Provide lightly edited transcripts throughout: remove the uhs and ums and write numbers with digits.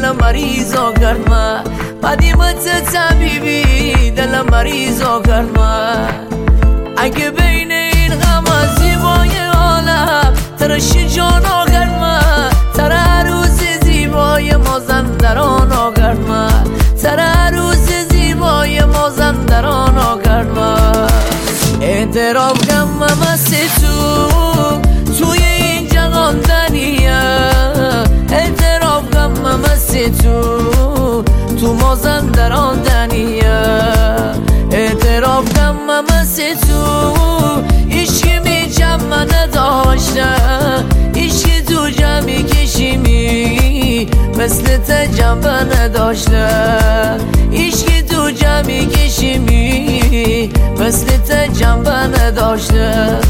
دل مریضا کرد من قدیمت طبیبی دل مریضا کرد من اگه بین این غم زیبای عالم ترش جانا کرد من تر عروس زیبای مازندران کرد من تر عروس زیبای مازندران کرد من اعتراف کم مست توی این جهان دنیا اعتراف کم مست تو مازندران دنیا اعتراف کم مست عشقی می جمع نداشتم عشقی تو جمعی کشیمی مثل تجمع نداشتم عشقی تو جمعی کشیمی مثل تجمع نداشتم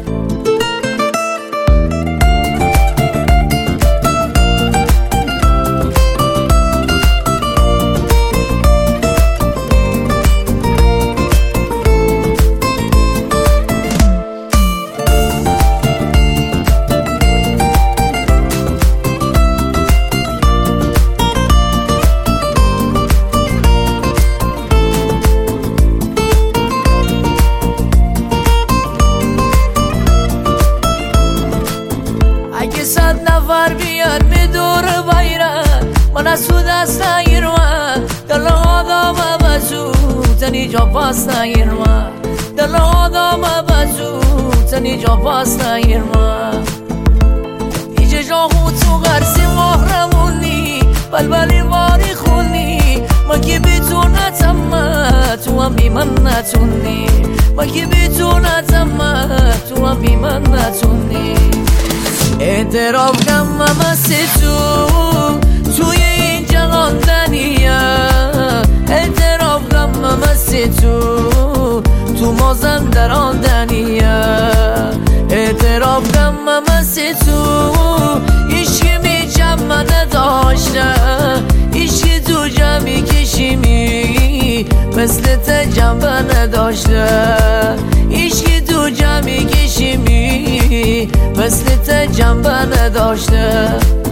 اگه 100 نفر بیان به دور بیرن من از تو دست نگیرم دل آدم بزو تنی جا پاس نگیرم دل آدم بزو تنی جا پاس نگیرم ایجا جا خود تو غرسی محرمونی بلبلی باری خونی ما که بی تو نتمه تو هم بی من نتونی ما که بی تو نتمه تو هم بی من نتونی اعتراف کم مست توی این جهان دنیا اعتراف کم مست تو مازندران دنیا اعتراف کم مست عشقی می جمع نداشتم عشقی تو جمعی کشیمی مثل تجمع نداشتم عشقی تو جمعی کشیمی مثل تجمع نداشتم